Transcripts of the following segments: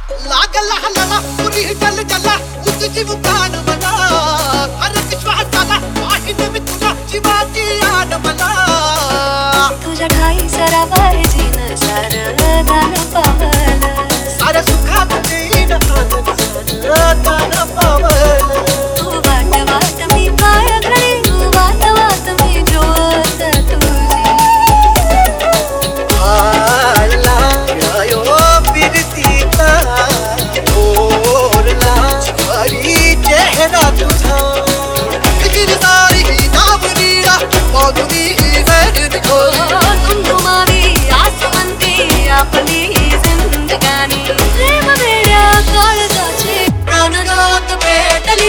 लागल हल्ला पुरी चल चला तुझी मुकान मला अरे विश्वासाला वाहिनी मी तुला जीवाची आण मला तुझ्या ठाई सरावर जीन सारं दान पावलं साऱ्या सुखात जीन आनंद दान पावलं तू वाट वाट मी पाय घडी तू वाट वाट मी ज्योत तुझी आला यो बिरतीचा ओरला हरी चेहरा तुझा किती सारी नावनीला बघुनी वेळ खो तुमतुमावी आसमंती आपली जिंदगानी प्रेम वेड्या काळजाची प्राणज्योत पेटली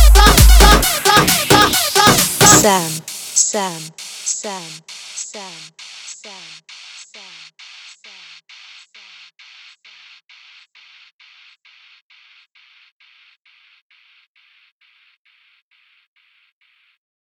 Sam.